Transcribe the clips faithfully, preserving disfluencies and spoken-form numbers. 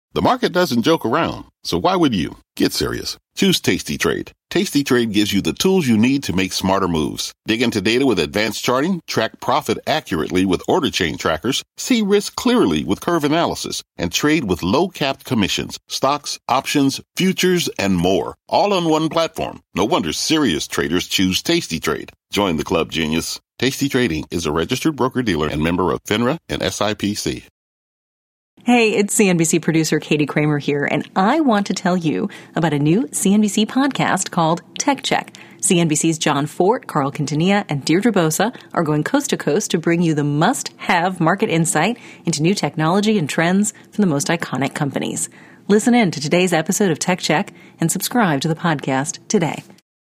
The market doesn't joke around, so why would you? Get serious. Choose Tasty Trade. Tasty Trade gives you the tools you need to make smarter moves. Dig into data with advanced charting, track profit accurately with order chain trackers, see risk clearly with curve analysis, and trade with low-capped commissions, stocks, options, futures, and more. All on one platform. No wonder serious traders choose Tasty Trade. Join the club, genius. Tasty Trading is a registered broker-dealer and member of FINRA and S I P C. Hey, it's C N B C producer Katie Kramer here, and I want to tell you about a new C N B C podcast called Tech Check. C N B C's Jon Fortt, Carl Quintanilla, and Deirdre Bosa are going coast to coast to bring you the must-have market insight into new technology and trends from the most iconic companies. Listen in to today's episode of Tech Check and subscribe to the podcast today.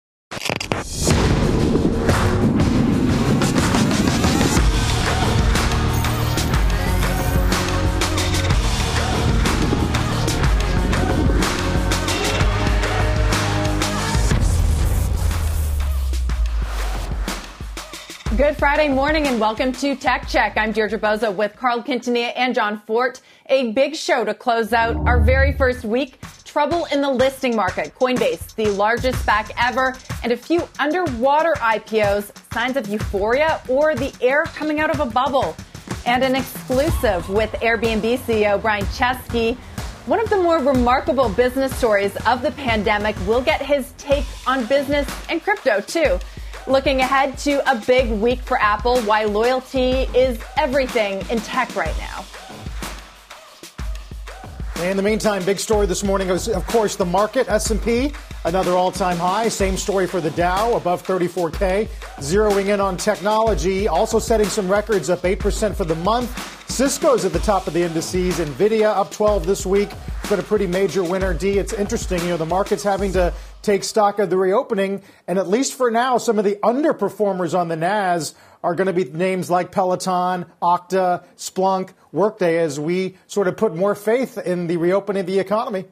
Good Friday morning and welcome to Tech Check. I'm Deirdre Bosa with Carl Quintanilla and Jon Fortt. A big show to close out our very first week. Trouble in the listing market. Coinbase, the largest SPAC ever, and a few underwater I P Os, signs of euphoria or the air coming out of a bubble. And an exclusive with Airbnb C E O Brian Chesky. One of the more remarkable business stories of the pandemic. We'll get his take on business and crypto too. Looking ahead to a big week for Apple, why loyalty is everything in tech right now. In the meantime, big story this morning is, of course, the market. S and P, another all-time high. Same story for the Dow, above thirty-four K. Zeroing in on technology, also setting some records, up eight percent for the month. Cisco's at the top of the indices. NVIDIA up twelve this week. It's been a pretty major winner. D, it's interesting. You know, the market's having to take stock of the reopening. And at least for now, some of the underperformers on the Nas are going to be names like Peloton, Okta, Splunk, Workday, as we sort of put more faith in the reopening of the economy.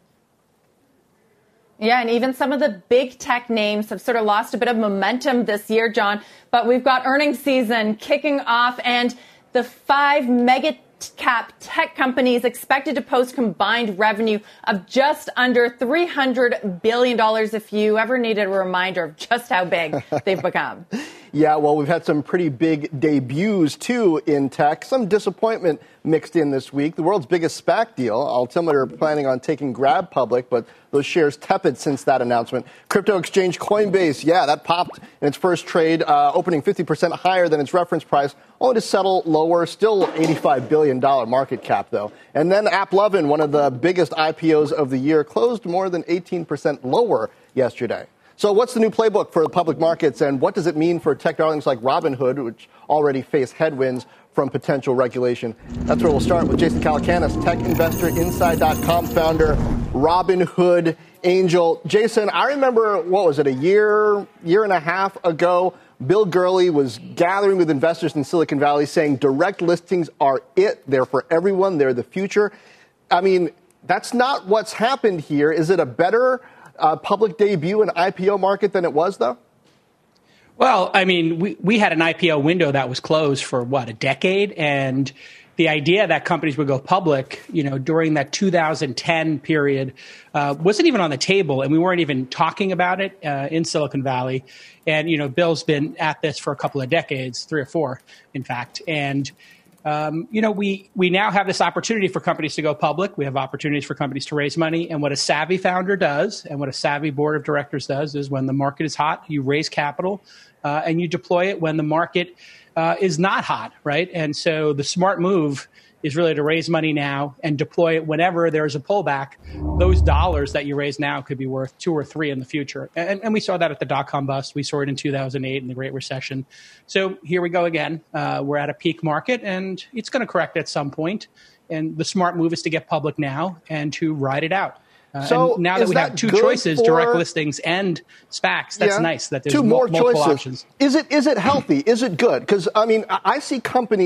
Yeah, and even some of the big tech names have sort of lost a bit of momentum this year, John. But we've got earnings season kicking off, and the five mega cap tech companies expected to post combined revenue of just under three hundred billion dollars, if you ever needed a reminder of just how big they've become. Yeah, well, we've had some pretty big debuts, too, in tech. Some disappointment mixed in this week. The world's biggest SPAC deal, Altimeter, planning on taking Grab public, but those shares tepid since that announcement. Crypto exchange Coinbase, yeah, that popped in its first trade, uh, opening fifty percent higher than its reference price, only to settle lower, still eighty-five billion dollars market cap, though. And then AppLovin, one of the biggest I P Os of the year, closed more than eighteen percent lower yesterday. So what's the new playbook for the public markets, and what does it mean for tech darlings like Robinhood, which already face headwinds from potential regulation? That's where we'll start with Jason Calacanis, Tech Investor Inside dot com founder, Robinhood angel. Jason, I remember, what was it, a year, year and a half ago, Bill Gurley was gathering with investors in Silicon Valley saying direct listings are it. They're for everyone. They're the future. I mean, that's not what's happened here. Is it a better Uh, public debut in I P O market than it was, though? Well, I mean, we, we had an I P O window that was closed for, what, a decade? And the idea that companies would go public, you know, during that two thousand ten period uh, wasn't even on the table. And we weren't even talking about it uh, in Silicon Valley. And, you know, Bill's been at this for a couple of decades, three or four, in fact. And Um, you know, we, we now have this opportunity for companies to go public. We have opportunities for companies to raise money. And what a savvy founder does and what a savvy board of directors does is when the market is hot, you raise capital uh, and you deploy it when the market uh, is not hot, right? And so the smart move is really to raise money now and deploy it whenever there's a pullback. Those dollars that you raise now could be worth two or three in the future. And, and we saw that at the dot-com bust. We saw it in two thousand eight in the Great Recession. So here we go again. Uh, we're at a peak market, and it's going to correct at some point. And the smart move is to get public now and to ride it out. Uh, so and now that we that have two choices, for, direct listings and SPACs, that's yeah, nice that there's two more multiple choices. options. Is it is it healthy? Is it good? Because, I mean, I see companies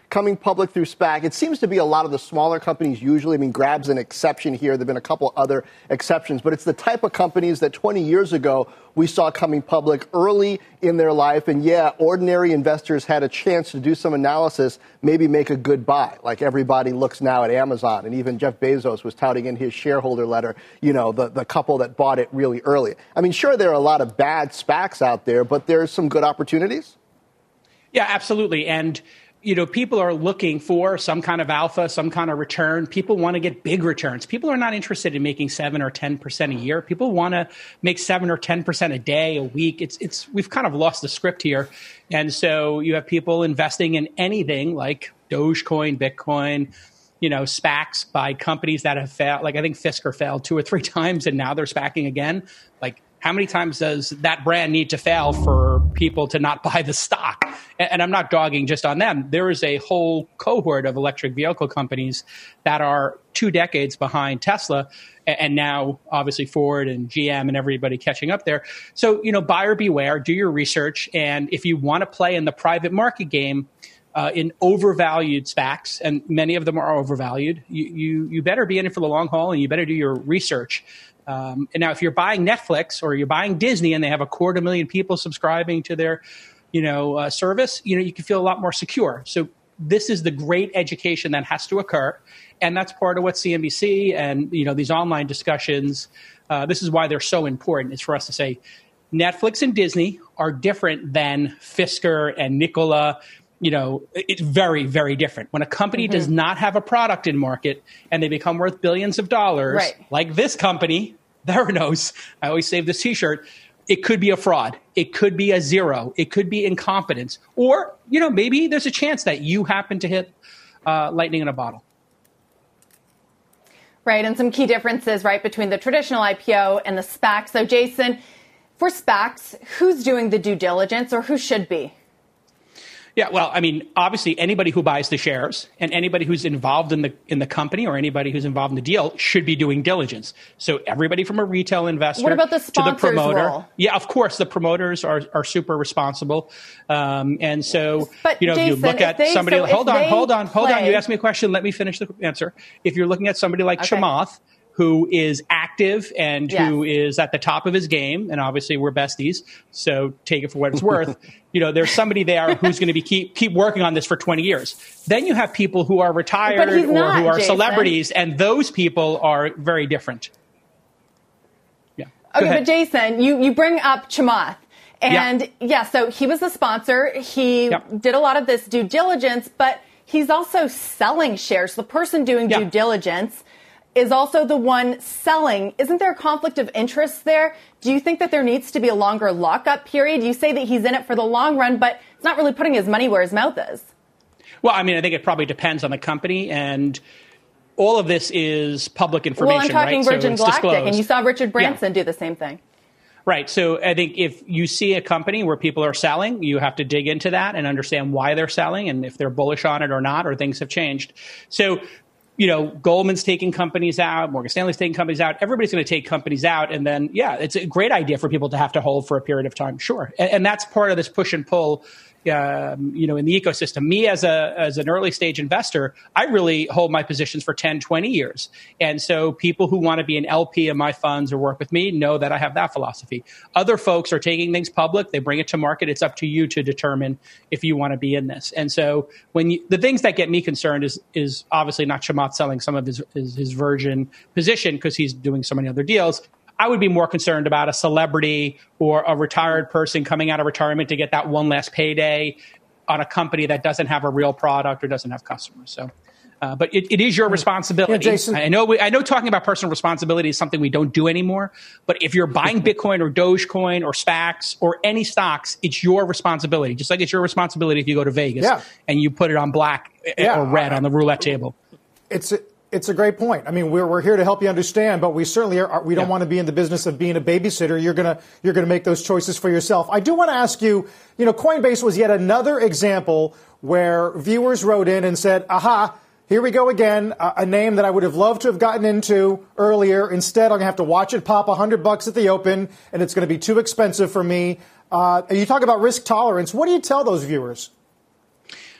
coming public through SPAC. It seems to be a lot of the smaller companies usually. I mean, Grab's an exception here. There have been a couple other exceptions, but it's the type of companies that twenty years ago we saw coming public early in their life. And yeah, ordinary investors had a chance to do some analysis, maybe make a good buy. Like everybody looks now at Amazon, and even Jeff Bezos was touting in his shareholder letter, you know, the, the couple that bought it really early. I mean, sure, there are a lot of bad SPACs out there, but there's some good opportunities. Yeah, absolutely. And, you know, people are looking for some kind of alpha, some kind of return. People want to get big returns. People are not interested in making seven or ten percent a year. People want to make seven or ten percent a day, a week. It's it's we've kind of lost the script here. And so you have people investing in anything like Dogecoin, Bitcoin, you know, SPACs by companies that have failed. Like I think Fisker failed two or three times and now they're SPACing again. Like, how many times does that brand need to fail for people to not buy the stock? And I'm not dogging just on them. There is a whole cohort of electric vehicle companies that are two decades behind Tesla, and now obviously Ford and G M and everybody catching up there. So, you know, buyer beware, do your research. And if you want to play in the private market game, uh, in overvalued SPACs, and many of them are overvalued, you, you, you better be in it for the long haul and you better do your research. Um, and now, if you're buying Netflix or you're buying Disney and they have a quarter million people subscribing to their, you know, uh, service, you know, you can feel a lot more secure. So this is the great education that has to occur, and that's part of what C N B C and you know these online discussions. Uh, this is why they're so important. It's for us to say Netflix and Disney are different than Fisker and Nikola. You know, it's very, very different. When a company mm-hmm. does not have a product in market and they become worth billions of dollars, right. like this company, Theranos, I always save this T-shirt, it could be a fraud. It could be a zero. It could be incompetence. Or, you know, maybe there's a chance that you happen to hit uh, lightning in a bottle. Right, and some key differences, right, between the traditional I P O and the SPAC. So, Jason, for SPACs, who's doing the due diligence or who should be? Yeah, well, I mean, obviously, anybody who buys the shares and anybody who's involved in the in the company or anybody who's involved in the deal should be doing diligence. So everybody from a retail investor what about the to the promoter. Role? Yeah, of course, the promoters are, are super responsible. Um, and so, but you know, Jason, if you look at they, somebody, so hold on, hold on, hold play, on. You asked me a question. Let me finish the answer. If you're looking at somebody like okay. Chamath, who is active and yes. who is at the top of his game, and obviously we're besties, so take it for what it's worth. You know, there's somebody there who's going to be keep keep working on this for twenty years. Then you have people who are retired or not, who are Jason. celebrities, and those people are very different. Yeah. Okay, but Jason, you, you bring up Chamath. And yeah. yeah, so he was the sponsor. He yep. did a lot of this due diligence, but he's also selling shares. The person doing yeah. due diligence is also the one selling. Isn't there a conflict of interest there? Do you think that there needs to be a longer lockup period? You say that he's in it for the long run, but it's not really putting his money where his mouth is. Well, I mean, I think it probably depends on the company, and all of this is public information, well, I'm talking right? Virgin so it's Galactic, disclosed. and you saw Richard Branson yeah. do the same thing. Right. So I think if you see a company where people are selling, you have to dig into that and understand why they're selling and if they're bullish on it or not, or things have changed. So, you know, Goldman's taking companies out, Morgan Stanley's taking companies out. Everybody's going to take companies out. And then, yeah, it's a great idea for people to have to hold for a period of time. Sure. And, and that's part of this push and pull, um, you know, in the ecosystem. Me as a as an early stage investor, I really hold my positions for ten, twenty years. And so people who want to be an L P in my funds or work with me know that I have that philosophy. Other folks are taking things public. They bring it to market. It's up to you to determine if you want to be in this. And so when you, the things that get me concerned is is obviously not Chamath selling some of his, his, his Virgin position because he's doing so many other deals. I would be more concerned about a celebrity or a retired person coming out of retirement to get that one last payday on a company that doesn't have a real product or doesn't have customers. So, uh, but it, it is your responsibility. Yeah, Jason. I know. We, I know talking about personal responsibility is something we don't do anymore. But if you're buying Bitcoin or Dogecoin or SPACs or any stocks, it's your responsibility. Just like it's your responsibility if you go to Vegas yeah. and you put it on black yeah. or red on the roulette table. It's. A- It's a great point. I mean, we're we're here to help you understand, but we certainly are. We don't yeah. want to be in the business of being a babysitter. You're gonna you're gonna make those choices for yourself. I do want to ask you. You know, Coinbase was yet another example where viewers wrote in and said, "Aha, here we go again. A, a name that I would have loved to have gotten into earlier. Instead, I'm gonna have to watch it pop a hundred bucks at the open, and it's gonna be too expensive for me." Uh, you talk about risk tolerance. What do you tell those viewers?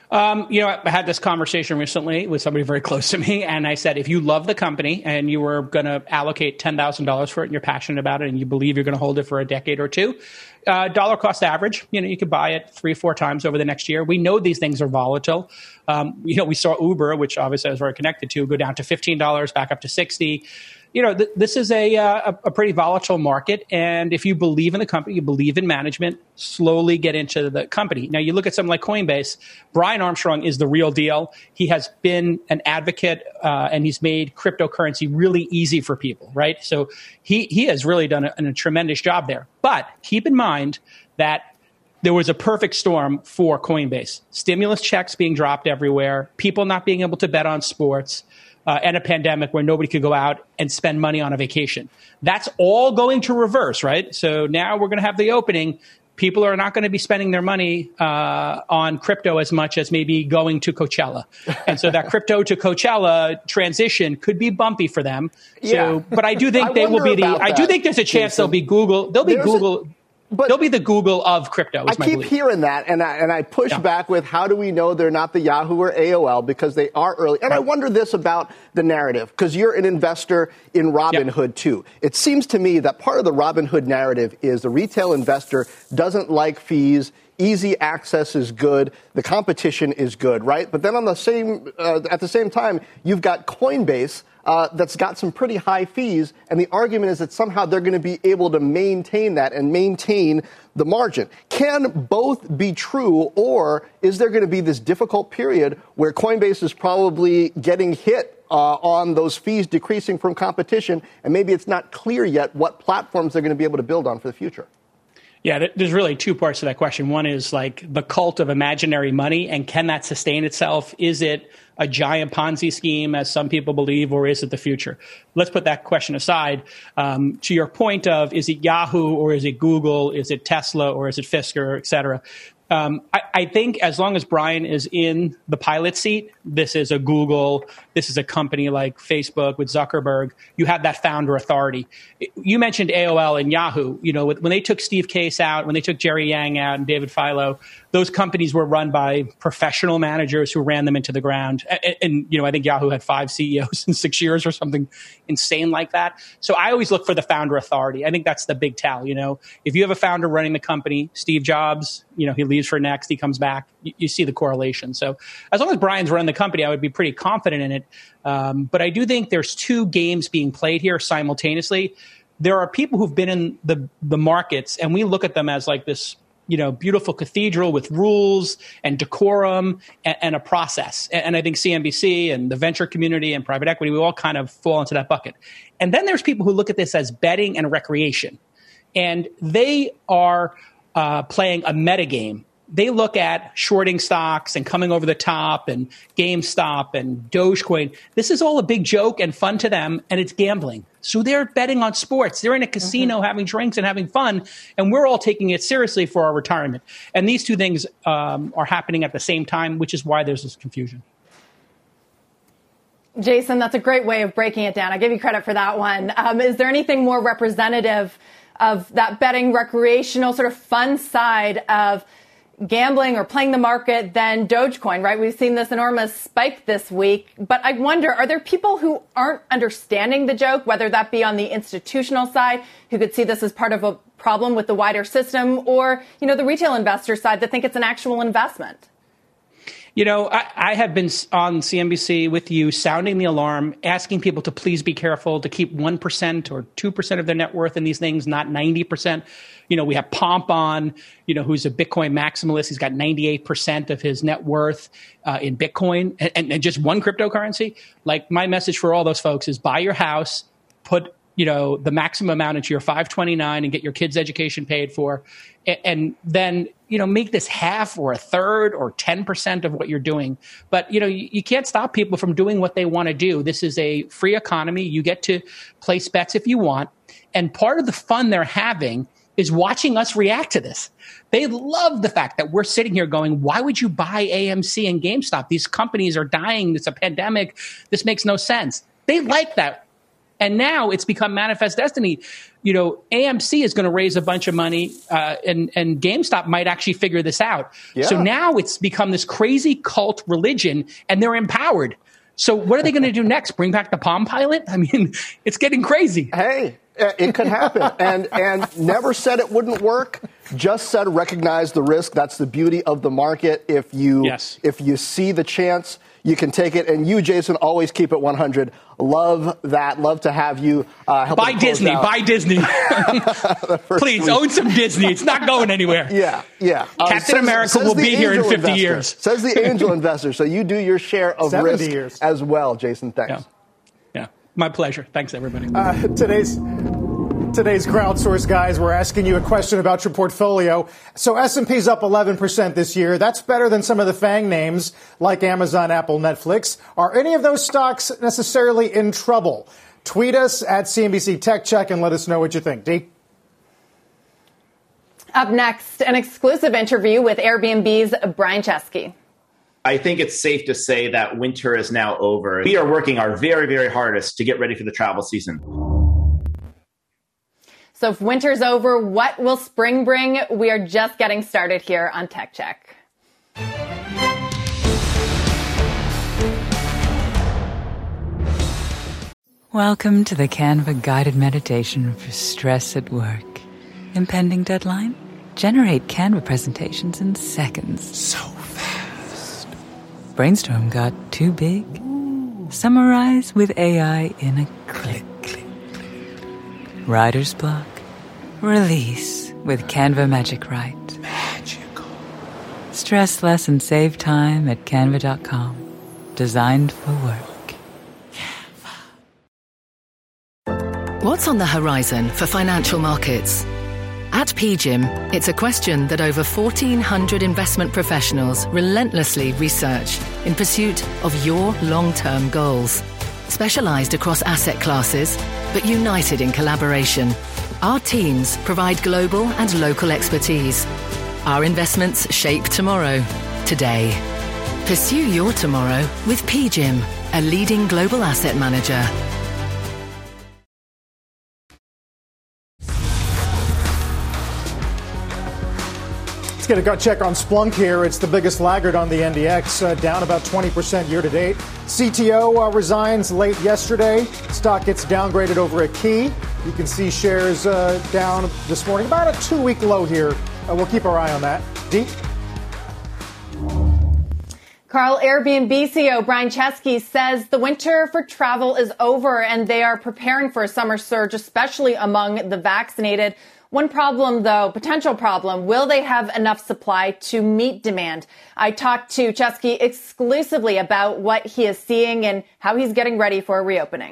Um, you know, I had this conversation recently with somebody very close to me, and I said, if you love the company and you were going to allocate ten thousand dollars for it and you're passionate about it and you believe you're going to hold it for a decade or two, uh, dollar cost average, you know, you could buy it three, four times over the next year. We know these things are volatile. Um, you know, we saw Uber, which obviously I was very connected to, go down to fifteen dollars, back up to sixty dollars. You know, th- this is a, uh, a pretty volatile market. And if you believe in the company, you believe in management, slowly get into the company. Now, you look at something like Coinbase. Brian Armstrong is the real deal. He has been an advocate uh, and he's made cryptocurrency really easy for people, right? So he, he has really done a, a tremendous job there. But keep in mind that there was a perfect storm for Coinbase. Stimulus checks being dropped everywhere, people not being able to bet on sports, Uh, and a pandemic where nobody could go out and spend money on a vacation. That's all going to reverse, right? So now we're going to have the opening. People are not going to be spending their money uh, on crypto as much as maybe going to Coachella. And so that crypto to Coachella transition could be bumpy for them. So, yeah. But I do think I they will be the, I do that, think there's a chance Jason. they'll be Google, they'll be There's Google. A- But They'll be the Google of crypto, is I my keep belief. hearing that, and I, and I push Yeah. back with how do we know they're not the Yahoo or A O L because they are early. And I wonder this about the narrative, because you're an investor in Robinhood, Yeah. too. It seems to me that part of the Robinhood narrative is the retail investor doesn't like fees. Easy access is good. The competition is good, right? But then on the same, uh, at the same time, you've got Coinbase, Uh, that's got some pretty high fees, and the argument is that somehow they're going to be able to maintain that and maintain the margin. Can both be true, or is there going to be this difficult period where Coinbase is probably getting hit uh, on those fees decreasing from competition, and maybe it's not clear yet what platforms they're going to be able to build on for the future? Yeah, there's really two parts to that question. One is like the cult of imaginary money, and can that sustain itself? Is it a giant Ponzi scheme, as some people believe, or is it the future? Let's put that question aside. Um, to your point of, is it Yahoo or is it Google? Is it Tesla or is it Fisker, et cetera? Um, I, I think as long as Brian is in the pilot seat, this is a Google, this is a company like Facebook with Zuckerberg, you have that founder authority. You mentioned A O L and Yahoo. You know, when they took Steve Case out, when they took Jerry Yang out and David Filo, those companies were run by professional managers who ran them into the ground. And, and you know, I think Yahoo had five C E Os in six years or something insane like that. So I always look for the founder authority. I think that's the big tell. You know, if you have a founder running the company, Steve Jobs, you know, he leaves for Next, he comes back, you, you see the correlation. So as long as Brian's running the company, I would be pretty confident in it. Um, but I do think there's two games being played here simultaneously. There are people who've been in the, the markets, and we look at them as like this, you know, beautiful cathedral with rules and decorum and, and a process. And, and I think C N B C and the venture community and private equity, we all kind of fall into that bucket. And then there's people who look at this as betting and recreation. And they are uh, playing a metagame. They look at shorting stocks and coming over the top and GameStop and Dogecoin. This is all a big joke and fun to them, and it's gambling. So they're betting on sports. They're in a casino mm-hmm. having drinks and having fun, and we're all taking it seriously for our retirement. And these two things um, are happening at the same time, which is why there's this confusion. Jason, that's a great way of breaking it down. I give you credit for that one. Um, is there anything more representative of that betting, recreational, sort of fun side of gambling or playing the market than Dogecoin, right? We've seen this enormous spike this week. But I wonder, are there people who aren't understanding the joke, whether that be on the institutional side, who could see this as part of a problem with the wider system, or, you know, the retail investor side that think it's an actual investment? You know, I, I have been on C N B C with you sounding the alarm, asking people to please be careful, to keep one percent or two percent of their net worth in these things, not ninety percent. You know, we have Pomp on, you know, who's a Bitcoin maximalist. He's got ninety-eight percent of his net worth uh, in Bitcoin and, and, and just one cryptocurrency. Like, my message for all those folks is buy your house, put, you know, the maximum amount into your five twenty-nine and get your kids' education paid for. And, and then, you know, make this half or a third or ten percent of what you're doing. But, you know, you, you can't stop people from doing what they want to do. This is a free economy. You get to place bets if you want. And part of the fun they're having is watching us react to this. They love the fact that we're sitting here going, why would you buy A M C and GameStop? These companies are dying. It's a pandemic. This makes no sense. They like that. And now it's become manifest destiny. You know, A M C is going to raise a bunch of money, uh, and, and GameStop might actually figure this out. Yeah. So now it's become this crazy cult religion, and they're empowered. So what are they going to do next? Bring back the Palm Pilot? I mean, it's getting crazy. Hey, it could happen. and and never said it wouldn't work. Just said recognize the risk. That's the beauty of the market. If you yes. if you see the chance, you can take it. And you, Jason, always keep it one hundred. Love that. Love to have you uh, help. Buy Disney. Out. Buy Disney. Please week. Own some Disney. It's not going anywhere. Yeah, yeah. Captain um, says, America says will be here in fifty investor. years. Says the angel investor. So you do your share of risk years. as well, Jason. Thanks. Yeah. yeah. My pleasure. Thanks, everybody. Uh, today's... Today's crowdsource, guys, we're asking you a question about your portfolio. So S and P's up eleven percent this year. That's better than some of the FANG names like Amazon, Apple, Netflix. Are any of those stocks necessarily in trouble? Tweet us at C N B C Tech Check and let us know what you think. Dee? Up next, an exclusive interview with Airbnb's Brian Chesky. I think it's safe to say that winter is now over. We are working our very, very hardest to get ready for the travel season. So if winter's over, what will spring bring? We are just getting started here on Tech Check. Welcome to the Canva guided meditation for stress at work. Impending deadline? Generate Canva presentations in seconds. So fast. Brainstorm got too big? Ooh. Summarize with A I in a click. Writer's block? Release with Canva Magic Write. Magical. Stress less and save time at canva dot com. Designed for work. Canva. What's on the horizon for financial markets? At P G I M, it's a question that over fourteen hundred investment professionals relentlessly research in pursuit of your long-term goals. Specialized across asset classes, but united in collaboration, our teams provide global and local expertise. Our investments shape tomorrow, today. Pursue your tomorrow with P G I M, a leading global asset manager. Let's get a gut check on Splunk here. It's the biggest laggard on the N D X, uh, down about twenty percent year to date. C T O uh, resigns late yesterday. Stock gets downgraded over a key. You can see shares uh, down this morning, about a two-week low here. Uh, we'll keep our eye on that. Dee? Carl, Airbnb C E O Brian Chesky says the winter for travel is over and they are preparing for a summer surge, especially among the vaccinated. One problem, though, potential problem, will they have enough supply to meet demand? I talked to Chesky exclusively about what he is seeing and how he's getting ready for a reopening.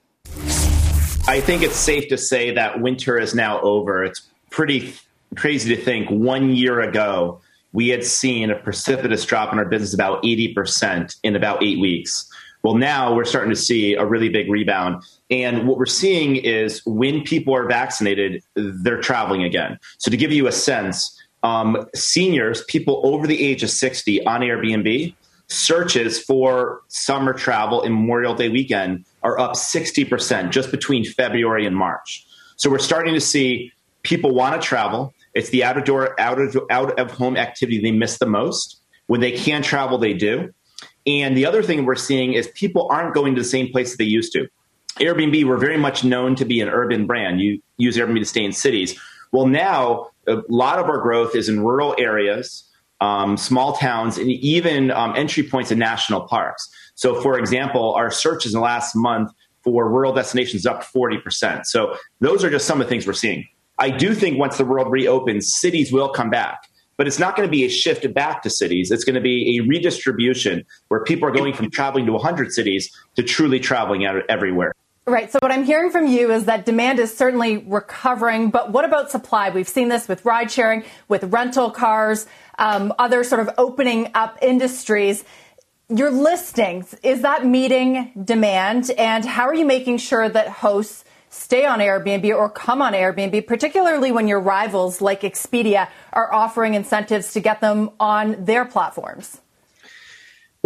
I think it's safe to say that winter is now over. It's pretty crazy to think one year ago we had seen a precipitous drop in our business about eighty percent in about eight weeks. Well, now we're starting to see a really big rebound. And what we're seeing is when people are vaccinated, they're traveling again. So to give you a sense, um, seniors, people over the age of sixty on Airbnb, searches for summer travel in Memorial Day weekend are up sixty percent just between February and March. So we're starting to see people want to travel. It's the out of door, out of, out of home activity they miss the most. When they can travel, they do. And the other thing we're seeing is people aren't going to the same place that they used to. Airbnb, we're very much known to be an urban brand. You use Airbnb to stay in cities. Well, now a lot of our growth is in rural areas, um, small towns, and even um, entry points in national parks. So, for example, our searches in the last month for rural destinations up forty percent. So those are just some of the things we're seeing. I do think once the world reopens, cities will come back. But it's not going to be a shift back to cities. It's going to be a redistribution where people are going from traveling to one hundred cities to truly traveling out everywhere. Right. So what I'm hearing from you is that demand is certainly recovering. But what about supply? We've seen this with ride sharing, with rental cars, um, other sort of opening up industries. Your listings, is that meeting demand? And how are you making sure that hosts stay on Airbnb or come on Airbnb, particularly when your rivals like Expedia are offering incentives to get them on their platforms?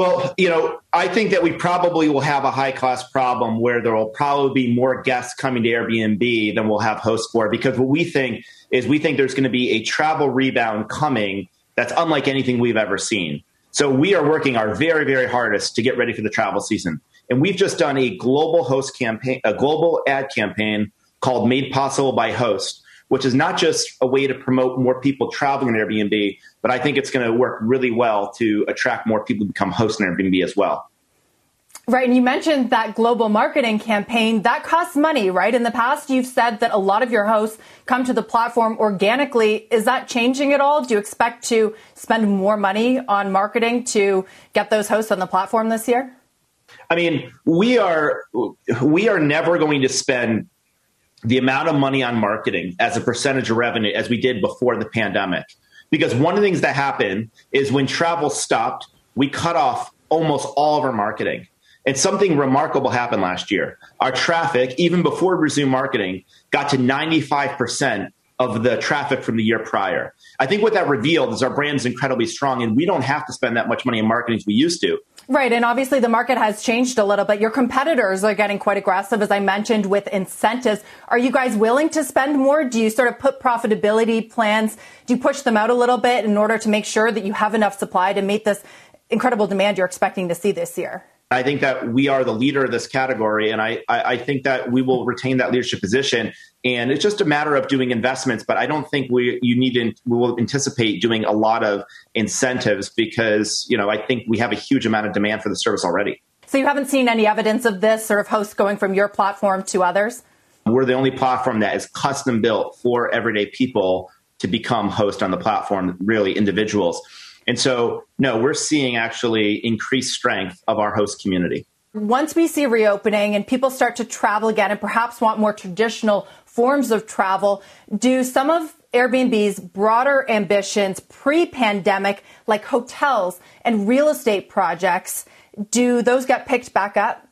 Well, you know, I think that we probably will have a high-class problem where there will probably be more guests coming to Airbnb than we'll have hosts for, because what we think is we think there's going to be a travel rebound coming that's unlike anything we've ever seen. So we are working our very, very hardest to get ready for the travel season. And we've just done a global host campaign, a global ad campaign called Made Possible by Host, which is not just a way to promote more people traveling on Airbnb, but I think it's going to work really well to attract more people to become hosts on Airbnb as well. Right. And you mentioned that global marketing campaign that costs money, right? In the past, you've said that a lot of your hosts come to the platform organically. Is that changing at all? Do you expect to spend more money on marketing to get those hosts on the platform this year? I mean, we are we are never going to spend the amount of money on marketing as a percentage of revenue as we did before the pandemic. Because one of the things that happened is when travel stopped, we cut off almost all of our marketing. And something remarkable happened last year. Our traffic, even before we resumed marketing, got to ninety-five percent of the traffic from the year prior. I think what that revealed is our brand's incredibly strong, and we don't have to spend that much money on marketing as we used to. Right. And obviously the market has changed a little bit. Your competitors are getting quite aggressive, as I mentioned, with incentives. Are you guys willing to spend more? Do you sort of put profitability plans? Do you push them out a little bit in order to make sure that you have enough supply to meet this incredible demand you're expecting to see this year? I think that we are the leader of this category, and I, I, I think that we will retain that leadership position. And it's just a matter of doing investments, but I don't think we you need to, we will anticipate doing a lot of incentives because, you know, I think we have a huge amount of demand for the service already. So you haven't seen any evidence of this sort of hosts going from your platform to others? We're the only platform that is custom built for everyday people to become host on the platform, really individuals. And so, no, we're seeing actually increased strength of our host community. Once we see reopening and people start to travel again and perhaps want more traditional forms of travel, do some of Airbnb's broader ambitions pre-pandemic, like hotels and real estate projects, do those get picked back up?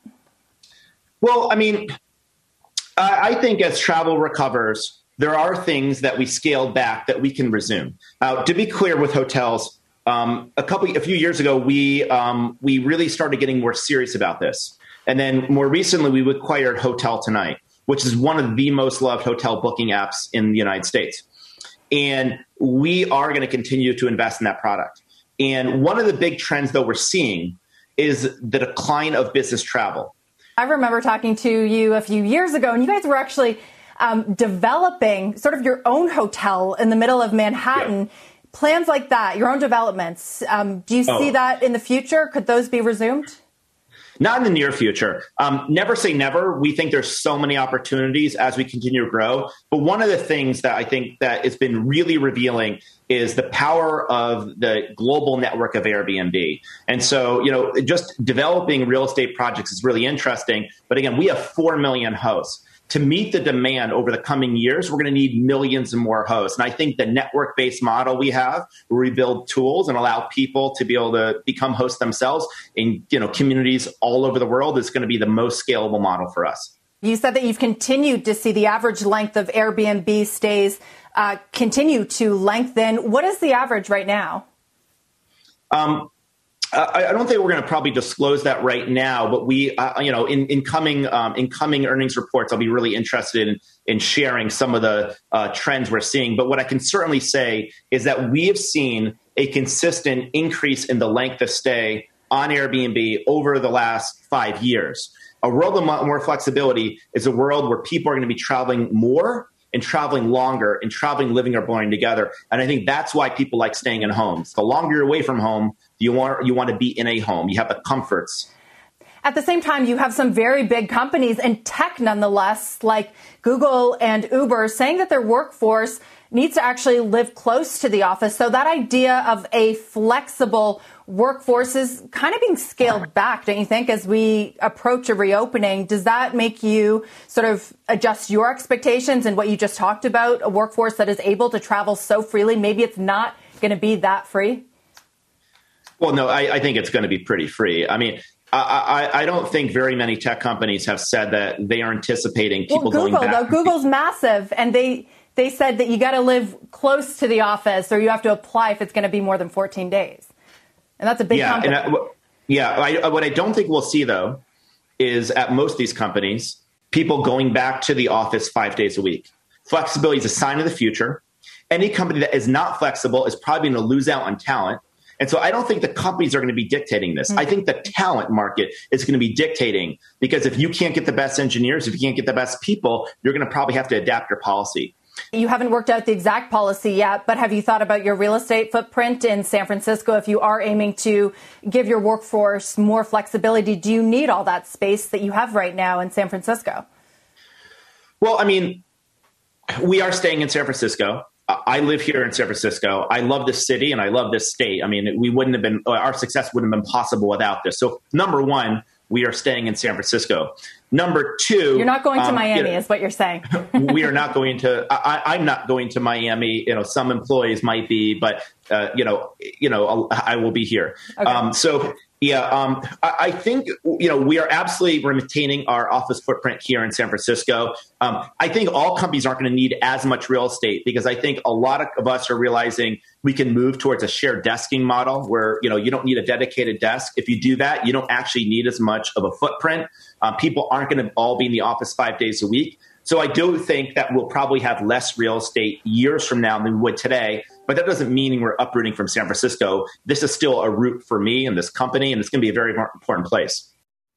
Well, I mean, I think as travel recovers, there are things that we scaled back that we can resume. Now, to be clear with hotels, Um, a couple, a few years ago, we um, we really started getting more serious about this, and then more recently, we acquired Hotel Tonight, which is one of the most loved hotel booking apps in the United States, and we are going to continue to invest in that product. And one of the big trends, though, we're seeing is the decline of business travel. I remember talking to you a few years ago, and you guys were actually um, developing sort of your own hotel in the middle of Manhattan. Yeah. Plans like that, your own developments, um, do you see oh. that in the future? Could those be resumed? Not in the near future. Um, never say never. We think there's so many opportunities as we continue to grow. But one of the things that I think that has been really revealing is the power of the global network of Airbnb. And so, you know, just developing real estate projects is really interesting. But again, we have four million hosts. To meet the demand over the coming years, we're going to need millions and more hosts. And I think the network-based model we have, where we build tools and allow people to be able to become hosts themselves in, you know, communities all over the world, is going to be the most scalable model for us. You said that you've continued to see the average length of Airbnb stays uh, continue to lengthen. What is the average right now? Um, I, I don't think we're going to probably disclose that right now, but we, uh, you know, in, in coming um, in coming earnings reports, I'll be really interested in, in sharing some of the uh, trends we're seeing. But what I can certainly say is that we have seen a consistent increase in the length of stay on Airbnb over the last five years. A world of more flexibility is a world where people are going to be traveling more and traveling longer and traveling, living, or blending together. And I think that's why people like staying in homes. The longer you're away from home, you want you want to be in a home. You have the comforts. At the same time, you have some very big companies and tech, nonetheless, like Google and Uber, saying that their workforce needs to actually live close to the office. So that idea of a flexible workforce is kind of being scaled back, don't you think, as we approach a reopening? Does that make you sort of adjust your expectations and what you just talked about, a workforce that is able to travel so freely? Maybe it's not going to be that free? Well, no, I, I think it's going to be pretty free. I mean, I, I, I don't think very many tech companies have said that they are anticipating people well, Google, going back. Though, Google's massive, and they they said that you got to live close to the office, or you have to apply if it's going to be more than fourteen days. And that's a big yeah, company. And I, Yeah, I, what I don't think we'll see, though, is at most of these companies, people going back to the office five days a week. Flexibility is a sign of the future. Any company that is not flexible is probably going to lose out on talent. And so I don't think the companies are going to be dictating this. Mm-hmm. I think the talent market is going to be dictating, because if you can't get the best engineers, if you can't get the best people, you're going to probably have to adapt your policy. You haven't worked out the exact policy yet, but have you thought about your real estate footprint in San Francisco? If you are aiming to give your workforce more flexibility, do you need all that space that you have right now in San Francisco? Well, I mean, we are staying in San Francisco. I live here in San Francisco. I love this city and I love this state. I mean, we wouldn't have been, our success wouldn't have been possible without this. So number one, we are staying in San Francisco. Number two, you're not going to um, Miami, you know, is what you're saying. We are not going to. I, I'm not going to Miami. You know, some employees might be, but uh, you know, you know, I will be here. Okay. Um, so yeah, um, I, I think you know we are absolutely retaining our office footprint here in San Francisco. Um, I think all companies aren't going to need as much real estate, because I think a lot of us are realizing we can move towards a shared desking model where you know you don't need a dedicated desk. If you do that, you don't actually need as much of a footprint. Um, people aren't going to all be in the office five days a week. So I do think that we'll probably have less real estate years from now than we would today. But that doesn't mean we're uprooting from San Francisco. This is still a route for me and this company, and it's going to be a very important place.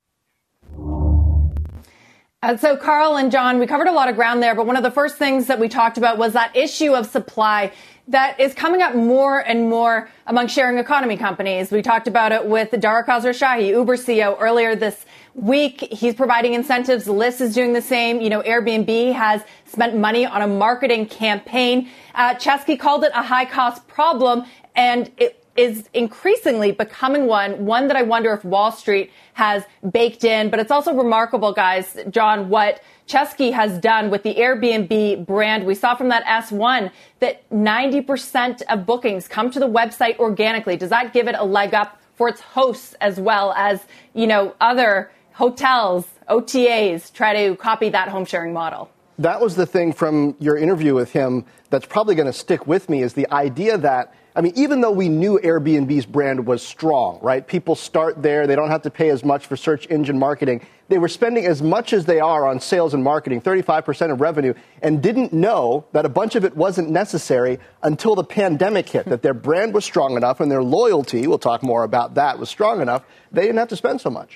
Uh, so, Carl and John, we covered a lot of ground there, but one of the first things that we talked about was that issue of supply that is coming up more and more among sharing economy companies. We talked about it with Dara Khosrowshahi, Uber C E O, earlier this week. He's providing incentives. Lyft is doing the same. You know, Airbnb has spent money on a marketing campaign. Uh, Chesky called it a high-cost problem, and it is increasingly becoming one, one that I wonder if Wall Street has baked in. But it's also remarkable, guys, John, what Chesky has done with the Airbnb brand. We saw from that S one that ninety percent of bookings come to the website organically. Does that give it a leg up for its hosts as well as, you know, other hotels, O T As try to copy that home sharing model? That was the thing from your interview with him that's probably going to stick with me, is the idea that, I mean, even though we knew Airbnb's brand was strong, right? People start there. They don't have to pay as much for search engine marketing. They were spending as much as they are on sales and marketing, thirty-five percent of revenue, and didn't know that a bunch of it wasn't necessary until the pandemic hit, that their brand was strong enough and their loyalty, we'll talk more about that, was strong enough, they didn't have to spend so much.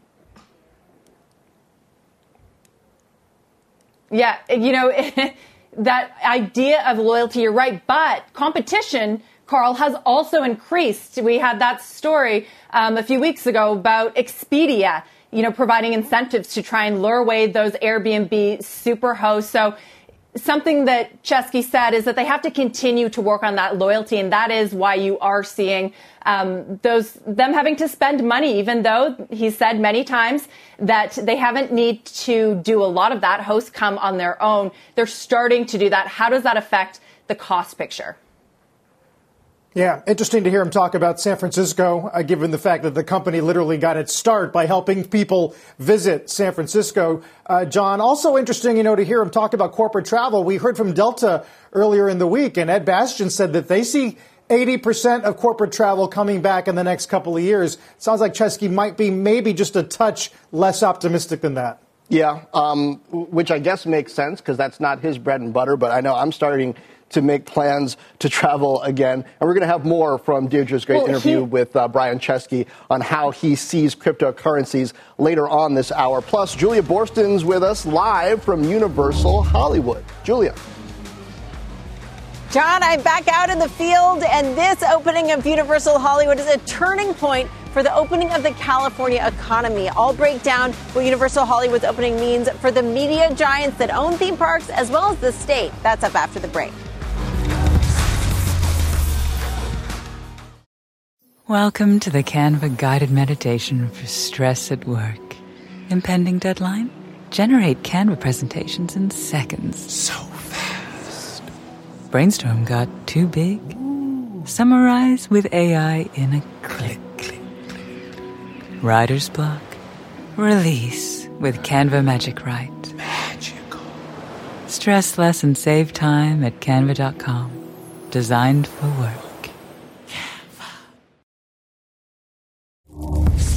Yeah, you know, that idea of loyalty, you're right, but competition, Carl, has also increased. We had that story um, a few weeks ago about Expedia, you know, providing incentives to try and lure away those Airbnb super hosts. So something that Chesky said is that they have to continue to work on that loyalty, and that is why you are seeing um, those them having to spend money, even though he said many times that they haven't need to do a lot of that. Hosts come on their own. They're starting to do that. How does that affect the cost picture? Yeah, interesting to hear him talk about San Francisco, uh, given the fact that the company literally got its start by helping people visit San Francisco. Uh, John, also interesting, you know, to hear him talk about corporate travel. We heard from Delta earlier in the week, and Ed Bastian said that they see eighty percent of corporate travel coming back in the next couple of years. Sounds like Chesky might be maybe just a touch less optimistic than that. Yeah, um, which I guess makes sense because that's not his bread and butter, but I know I'm starting to make plans to travel again. And we're going to have more from Deirdre's great well, interview he, with uh, Brian Chesky on how he sees cryptocurrencies later on this hour. Plus, Julia Borston's with us live from Universal Hollywood. Julia. John, I'm back out in the field, and this opening of Universal Hollywood is a turning point for the opening of the California economy. I'll break down what Universal Hollywood's opening means for the media giants that own theme parks as well as the state. That's up after the break. Welcome to the Canva guided meditation for stress at work. Impending deadline? Generate Canva presentations in seconds. So fast. Brainstorm got too big? Ooh. Summarize with A I in a click. click, click. Writer's block? Release with Canva Magic Write. Magical. Stress less and save time at canva dot com. Designed for work.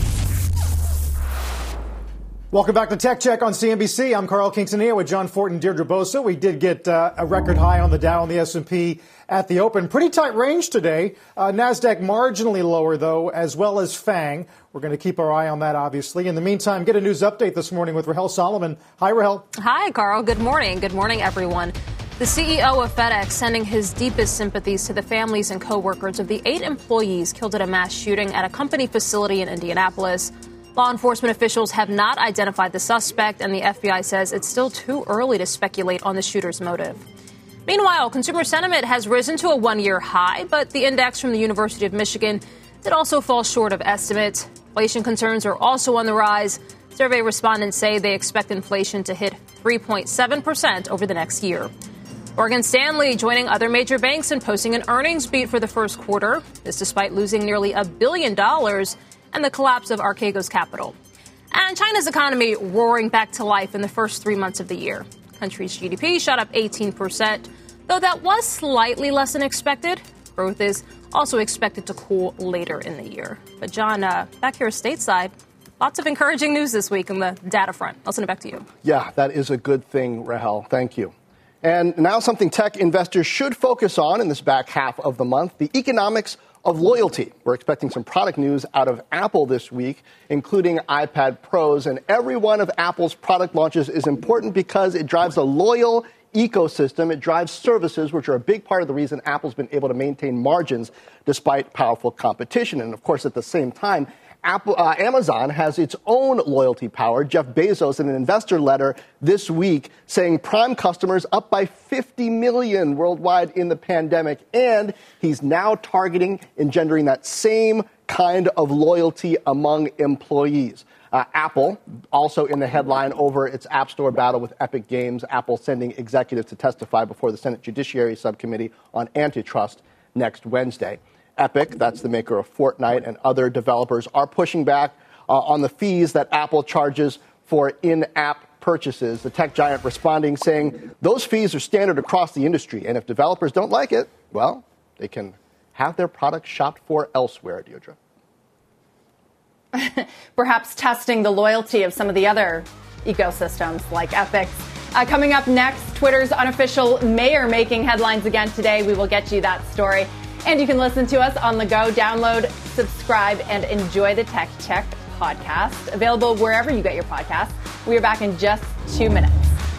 Welcome back to Tech Check on C N B C. I'm Carl Quintanilla with John Fort and Deirdre Bosa. We did get uh, a record high on the Dow and the S and P at the open. Pretty tight range today. Uh, NASDAQ marginally lower, though, as well as FANG. We're going to keep our eye on that, obviously. In the meantime, get a news update this morning with Rahel Solomon. Hi, Rahel. Hi, Carl. Good morning. Good morning, everyone. The C E O of FedEx sending his deepest sympathies to the families and coworkers of the eight employees killed at a mass shooting at a company facility in Indianapolis. Law enforcement officials have not identified the suspect, and the F B I says it's still too early to speculate on the shooter's motive. Meanwhile, consumer sentiment has risen to a one-year high, but the index from the University of Michigan did also fall short of estimates. Inflation concerns are also on the rise. Survey respondents say they expect inflation to hit three point seven percent over the next year. Morgan Stanley joining other major banks in posting an earnings beat for the first quarter. This despite losing nearly a billion dollars and the collapse of Archegos Capital. And China's economy roaring back to life in the first three months of the year. Country's G D P shot up eighteen percent, though that was slightly less than expected. Growth is also expected to cool later in the year. But John, uh, back here stateside, lots of encouraging news this week on the data front. I'll send it back to you. Yeah, that is a good thing, Rahel. Thank you. And now something tech investors should focus on in this back half of the month, the economics of loyalty. We're expecting some product news out of Apple this week, including iPad Pros. And every one of Apple's product launches is important because it drives a loyal ecosystem. It drives services, which are a big part of the reason Apple's been able to maintain margins despite powerful competition. And of course, at the same time, Apple, uh, Amazon has its own loyalty power. Jeff Bezos in an investor letter this week saying Prime customers up by fifty million worldwide in the pandemic. And he's now targeting engendering that same kind of loyalty among employees. Uh, Apple also in the headline over its App Store battle with Epic Games. Apple sending executives to testify before the Senate Judiciary Subcommittee on antitrust next Wednesday. Epic, that's the maker of Fortnite, and other developers are pushing back uh, on the fees that Apple charges for in-app purchases. The tech giant responding saying those fees are standard across the industry, and if developers don't like it, well, they can have their products shopped for elsewhere, Deirdre. Perhaps testing the loyalty of some of the other ecosystems like Epic. Uh, coming up next, Twitter's unofficial mayor making headlines again today. We will get you that story. And you can listen to us on the go, download, subscribe, and enjoy the Tech Check podcast. Available wherever you get your podcasts. We are back in just two minutes.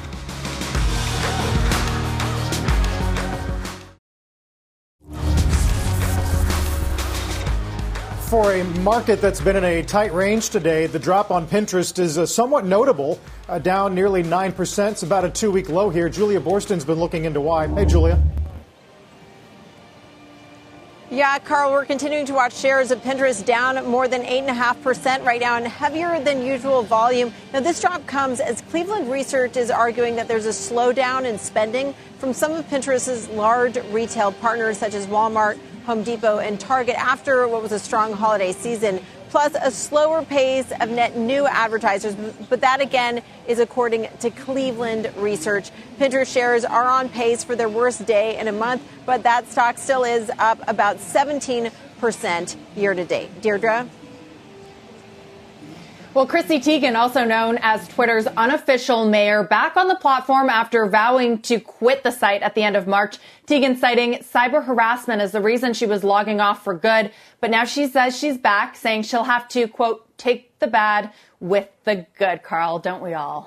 For a market that's been in a tight range today, the drop on Pinterest is uh, somewhat notable, uh, down nearly nine percent. It's about a two-week low here. Julia Borston's been looking into why. Hey, Julia. Yeah, Carl, we're continuing to watch shares of Pinterest down more than eight point five percent right now and heavier than usual volume. Now, this drop comes as Cleveland Research is arguing that there's a slowdown in spending from some of Pinterest's large retail partners, such as Walmart, Home Depot, and Target, after what was a strong holiday season, plus a slower pace of net new advertisers. But that, again, is according to Cleveland Research. Pinterest shares are on pace for their worst day in a month, but that stock still is up about seventeen percent year to date. Deirdre? Well, Chrissy Teigen, also known as Twitter's unofficial mayor, back on the platform after vowing to quit the site at the end of March. Teigen citing cyber harassment as the reason she was logging off for good. But now she says she's back, saying she'll have to, quote, take the bad with the good, Carl. Don't we all?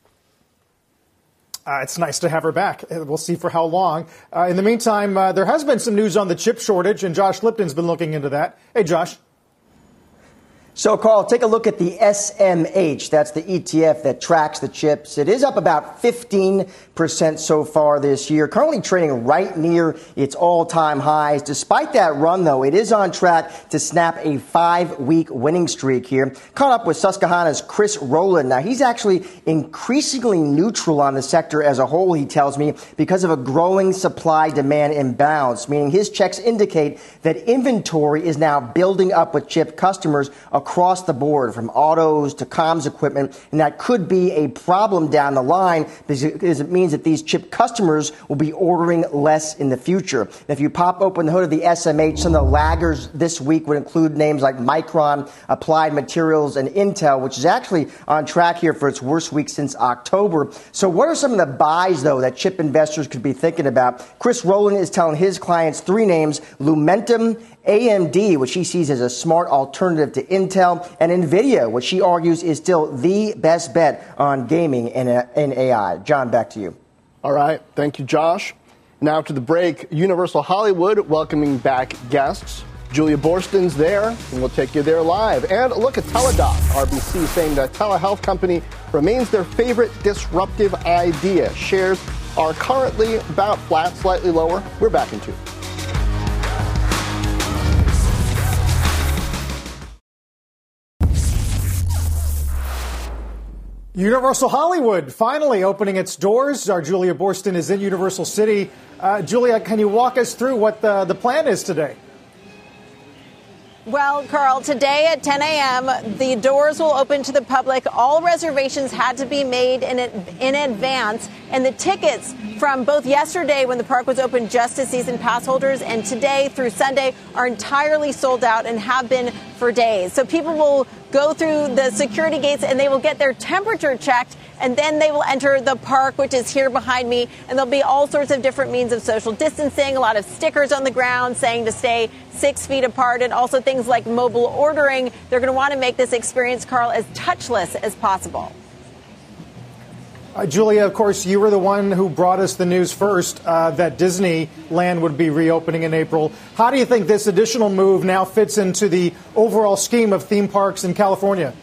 Uh, it's nice to have her back. We'll see for how long. Uh, in the meantime, uh, there has been some news on the chip shortage, and Josh Lipton's been looking into that. Hey, Josh. So, Carl, take a look at the S M H. That's the E T F that tracks the chips. It is up about fifteen percent so far this year, currently trading right near its all-time highs. Despite that run, though, it is on track to snap a five-week winning streak here. Caught up with Susquehanna's Chris Rowland. Now, he's actually increasingly neutral on the sector as a whole, he tells me, because of a growing supply-demand imbalance, meaning his checks indicate that inventory is now building up with chip customers across across the board, from autos to comms equipment, and that could be a problem down the line because it means that these chip customers will be ordering less in the future. And if you pop open the hood of the S M H, some of the laggers this week would include names like Micron, Applied Materials, and Intel, which is actually on track here for its worst week since October. So what are some of the buys, though, that chip investors could be thinking about? Chris Rowland is telling his clients three names: Lumentum, A M D, which he sees as a smart alternative to Intel, and NVIDIA, which he argues is still the best bet on gaming and, uh, and A I. John, back to you. All right. Thank you, Josh. Now to the break. Universal Hollywood welcoming back guests. Julia Borston's there, and we'll take you there live. And look at Teladoc, R B C saying that telehealth company remains their favorite disruptive idea. Shares are currently about flat, slightly lower. We're back in two. Universal Hollywood finally opening its doors. Our Julia Borston is in Universal City. Uh, Julia, can you walk us through what the, the plan is today? Well, Carl, today at ten a.m., the doors will open to the public. All reservations had to be made in in advance, and the tickets from both yesterday when the park was open just to season pass holders and today through Sunday are entirely sold out and have been for days. So people will go through the security gates and they will get their temperature checked, and then they will enter the park, which is here behind me, and there'll be all sorts of different means of social distancing, a lot of stickers on the ground saying to stay six feet apart, and also things like mobile ordering. They're going to want to make this experience, Carl, as touchless as possible. Uh, Julia, of course, you were the one who brought us the news first uh, that Disneyland would be reopening in April. How do you think this additional move now fits into the overall scheme of theme parks in California?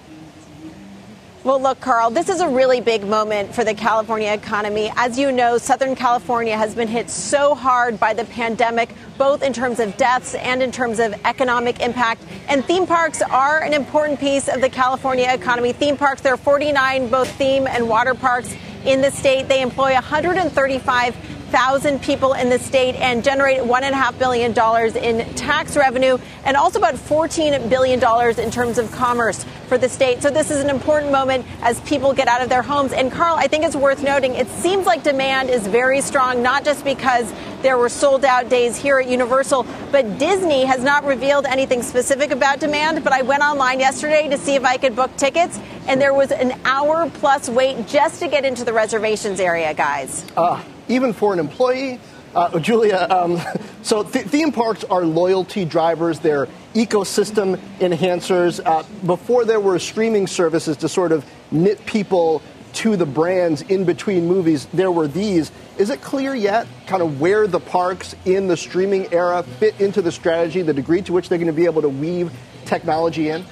Well, look, Carl, this is a really big moment for the California economy. As you know, Southern California has been hit so hard by the pandemic, both in terms of deaths and in terms of economic impact. And theme parks are an important piece of the California economy. Theme parks, there are forty-nine both theme and water parks in the state. They employ one hundred thirty-five thousand people in the state and generate one point five billion dollars in tax revenue and also about fourteen billion dollars in terms of commerce for the state. So this is an important moment as people get out of their homes. And, Carl, I think it's worth noting, it seems like demand is very strong, not just because there were sold-out days here at Universal, but Disney has not revealed anything specific about demand. But I went online yesterday to see if I could book tickets, and there was an hour-plus wait just to get into the reservations area, guys. Uh, even for an employee? Uh, Julia, um, so th- theme parks are loyalty drivers. They're ecosystem enhancers. Uh, before there were streaming services to sort of knit people to the brands in between movies, there were these. Is it clear yet kind of where the parks in the streaming era fit into the strategy, the degree to which they're going to be able to weave technology in?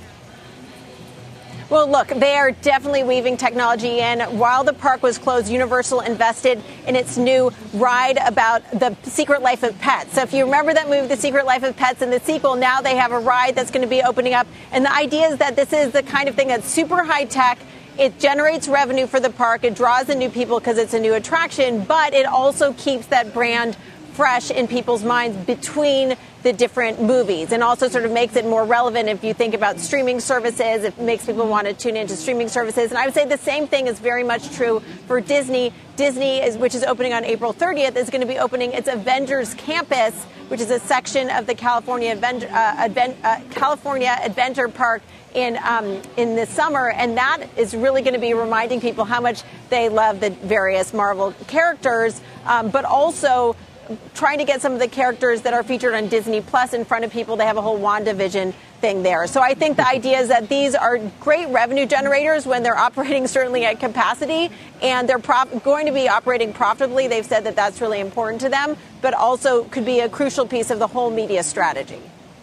Well, look, they are definitely weaving technology in. While the park was closed, Universal invested in its new ride about the Secret Life of Pets. So if you remember that movie, The Secret Life of Pets, and the sequel, now they have a ride that's going to be opening up. And the idea is that this is the kind of thing that's super high tech. It generates revenue for the park. It draws in new people because it's a new attraction, but it also keeps that brand fresh in people's minds between the different movies, and also sort of makes it more relevant if you think about streaming services. It makes people want to tune into streaming services. And I would say the same thing is very much true for Disney. Disney, is, which is opening on April thirtieth, is going to be opening its Avengers Campus, which is a section of the California Advent, uh, Advent, uh, California Adventure Park in um, in the summer, and that is really going to be reminding people how much they love the various Marvel characters, um, but also trying to get some of the characters that are featured on Disney Plus in front of people. They have a whole WandaVision thing there. So I think the idea is that these are great revenue generators when they're operating certainly at capacity, and they're prof- going to be operating profitably. They've said that that's really important to them, but also could be a crucial piece of the whole media strategy.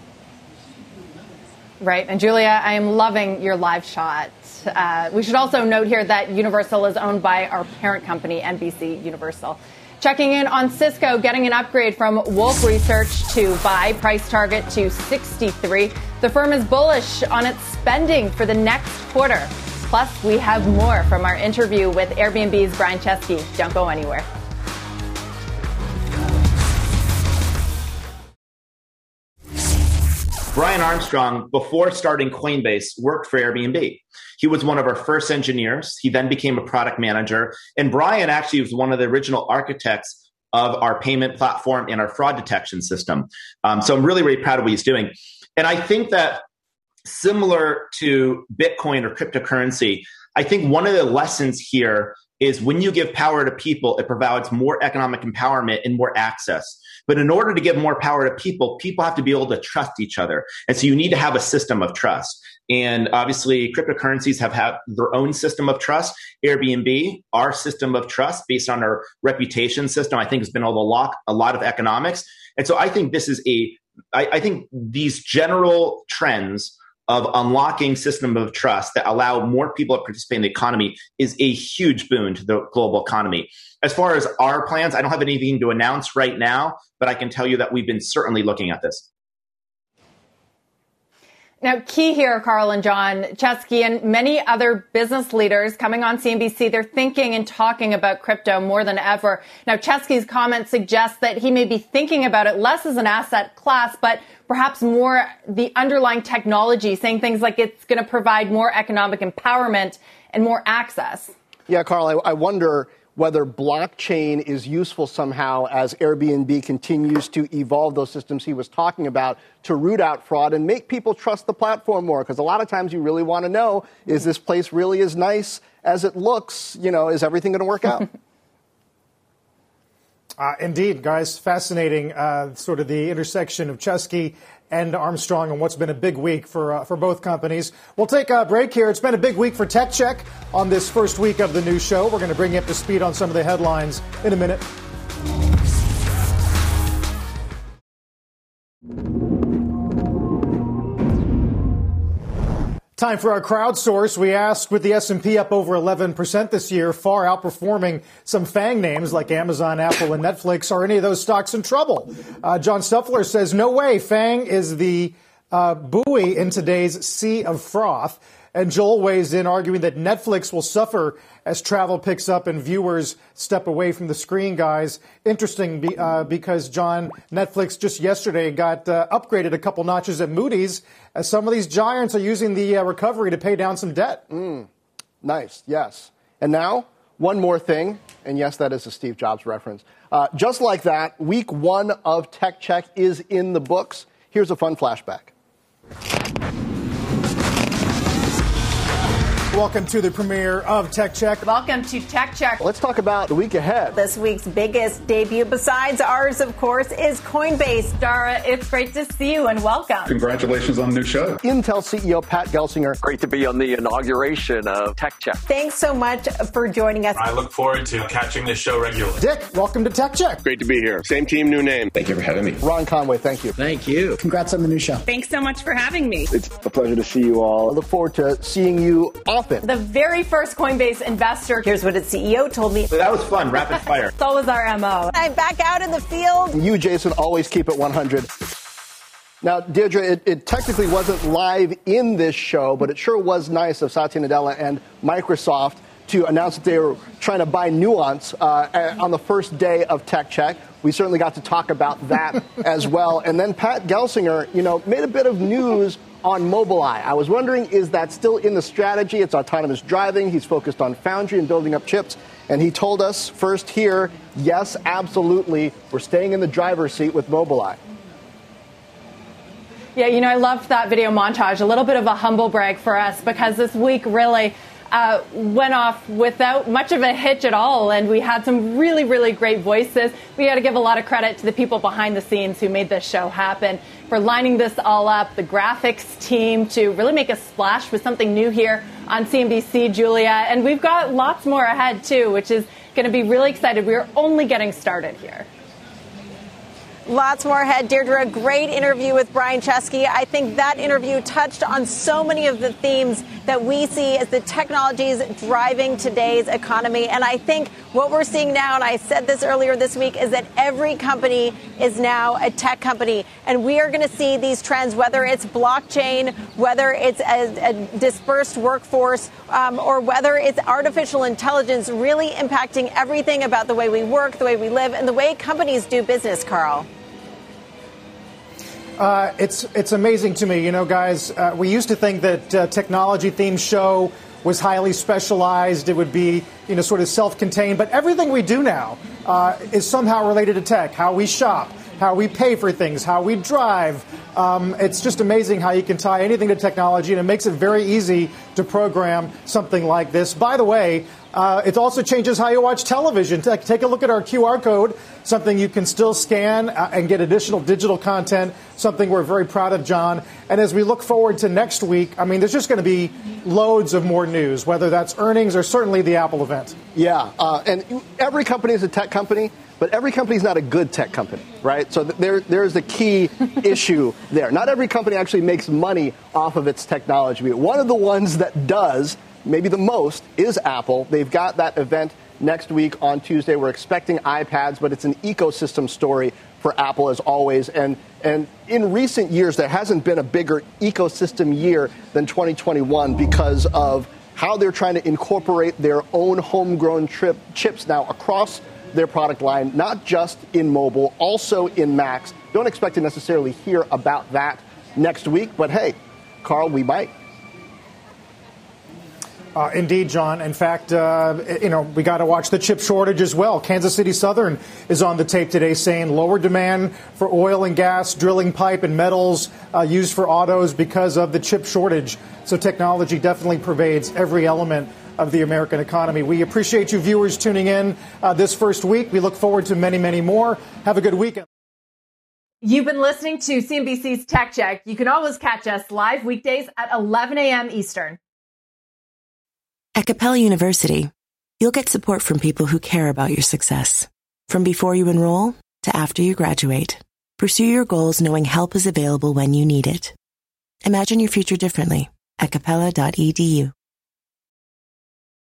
Right. And Julia, I am loving your live shot. Uh, we should also note here that Universal is owned by our parent company, N B C Universal. Checking in on Cisco, getting an upgrade from Wolfe Research to buy, price target to sixty-three. The firm is bullish on its spending for the next quarter. Plus, we have more from our interview with Airbnb's Brian Chesky. Don't go anywhere. Brian Armstrong, before starting Coinbase, worked for Airbnb. He was one of our first engineers. He then became a product manager. And Brian actually was one of the original architects of our payment platform and our fraud detection system. Um, so I'm really, really proud of what he's doing. And I think that similar to Bitcoin or cryptocurrency, I think one of the lessons here is when you give power to people, it provides more economic empowerment and more access. But in order to give more power to people, people have to be able to trust each other. And so you need to have a system of trust. And obviously, cryptocurrencies have had their own system of trust. Airbnb, our system of trust based on our reputation system, I think has been able to lock a lot of economics. And so I think this is a, I, I think these general trends of unlocking system of trust that allow more people to participate in the economy is a huge boon to the global economy. As far as our plans, I don't have anything to announce right now, but I can tell you that we've been certainly looking at this. Now, key here, Carl and John, Chesky and many other business leaders coming on C N B C, they're thinking and talking about crypto more than ever. Now, Chesky's comment suggests that he may be thinking about it less as an asset class, but perhaps more the underlying technology, saying things like it's going to provide more economic empowerment and more access. Yeah, Carl, I, I wonder whether blockchain is useful somehow as Airbnb continues to evolve those systems he was talking about to root out fraud and make people trust the platform more. Because a lot of times you really want to know, is this place really as nice as it looks? You know, is everything going to work out? uh, indeed, guys. Fascinating, uh, sort of the intersection of Chesky and Armstrong and what's been a big week for uh, for both companies. We'll take a break here. It's been a big week for Tech Check on this first week of the new show. We're going to bring you up to speed on some of the headlines in a minute. Time for our crowdsource. We asked, with the S and P up over eleven percent this year, far outperforming some FANG names like Amazon, Apple, and Netflix, are any of those stocks in trouble? Uh, John Stuffler says, no way. FANG is the uh, buoy in today's sea of froth. And Joel weighs in, arguing that Netflix will suffer as travel picks up and viewers step away from the screen, guys. Interesting be, uh, because, John, Netflix just yesterday got uh, upgraded a couple notches at Moody's, as some of these giants are using the uh, recovery to pay down some debt. Mm, nice, yes. And now, one more thing, and yes, that is a Steve Jobs reference. Uh, just like that, week one of Tech Check is in the books. Here's a fun flashback. Welcome to the premiere of Tech Check. Welcome to Tech Check. Let's talk about the week ahead. This week's biggest debut, besides ours, of course, is Coinbase. Dara, it's great to see you and welcome. Congratulations on the new show. Intel C E O Pat Gelsinger. Great to be on the inauguration of Tech Check. Thanks so much for joining us. I look forward to catching this show regularly. Dick, welcome to Tech Check. Great to be here. Same team, new name. Thank you for having me. Ron Conway, thank you. Thank you. Congrats on the new show. Thanks so much for having me. It's a pleasure to see you all. I look forward to seeing you often. The very first Coinbase investor. Here's what its C E O told me. That was fun. Rapid fire. So was our M O. I'm back out in the field. You, Jason, always keep it one hundred. Now, Deirdre, it, it technically wasn't live in this show, but it sure was nice of Satya Nadella and Microsoft to announce that they were trying to buy Nuance uh, on the first day of Tech Check. We certainly got to talk about that as well. And then Pat Gelsinger, you know, made a bit of news on Mobileye. I was wondering, is that still in the strategy? It's autonomous driving. He's focused on foundry and building up chips. And he told us first here, yes, absolutely, we're staying in the driver's seat with Mobileye. Yeah, you know, I loved that video montage. A little bit of a humble brag for us, because this week really uh, went off without much of a hitch at all. And we had some really, really great voices. We got to give a lot of credit to the people behind the scenes who made this show happen, for lining this all up, the graphics team to really make a splash with something new here on C N B C, Julia. And we've got lots more ahead, too, which is going to be really excited. We're only getting started here. Lots more ahead. Deirdre, a great interview with Brian Chesky. I think that interview touched on so many of the themes that we see as the technologies driving today's economy. And I think what we're seeing now, and I said this earlier this week, is that every company is now a tech company. And we are going to see these trends, whether it's blockchain, whether it's a, a dispersed workforce, um, or whether it's artificial intelligence, really impacting everything about the way we work, the way we live, and the way companies do business, Carl. Uh, it's it's amazing to me. You know, guys, uh, we used to think that uh, technology-themed show was highly specialized. It would be, you know, sort of self-contained. But everything we do now uh, is somehow related to tech. How we shop, how we pay for things, how we drive. Um, it's just amazing how you can tie anything to technology, and it makes it very easy to program something like this. By the way, uh, it also changes how you watch television. Take, take a look at our Q R code, something you can still scan uh, and get additional digital content, something we're very proud of, John. And as we look forward to next week, I mean, there's just going to be loads of more news, whether that's earnings or certainly the Apple event. Yeah, uh, and every company is a tech company. But every company is not a good tech company, right? So there, there's a key issue there. Not every company actually makes money off of its technology. One of the ones that does, maybe the most, is Apple. They've got that event next week on Tuesday. We're expecting iPads, but it's an ecosystem story for Apple as always. And and in recent years, there hasn't been a bigger ecosystem year than twenty twenty-one because of how they're trying to incorporate their own homegrown trip, chips now across their product line, not just in mobile, also in Macs. Don't expect to necessarily hear about that next week, but hey, Carl, we might. Uh, indeed, John. In fact, uh, you know, we got to watch the chip shortage as well. Kansas City Southern is on the tape today saying lower demand for oil and gas, drilling pipe and metals uh, used for autos because of the chip shortage. So technology definitely pervades every element of the American economy. We appreciate you viewers tuning in uh, this first week. We look forward to many, many more. Have a good weekend. You've been listening to C N B C's Tech Check. You can always catch us live weekdays at eleven a.m. Eastern. At Capella University, you'll get support from people who care about your success. From before you enroll to after you graduate, pursue your goals knowing help is available when you need it. Imagine your future differently at capella dot e d u.